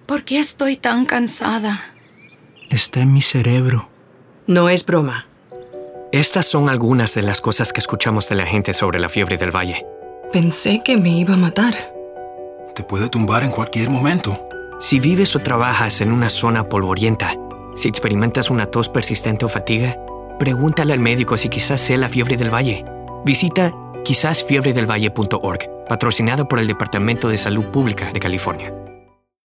¿Por qué estoy tan cansada? Está en mi cerebro. No es broma. Estas son algunas de las cosas que escuchamos de la gente sobre la fiebre del valle. Pensé que me iba a matar. Te puede tumbar en cualquier momento. Si vives o trabajas en una zona polvorienta, si experimentas una tos persistente o fatiga, pregúntale al médico si quizás sea la fiebre del valle. Visita quizásfiebredelvalle.org, patrocinado por el Departamento de Salud Pública de California.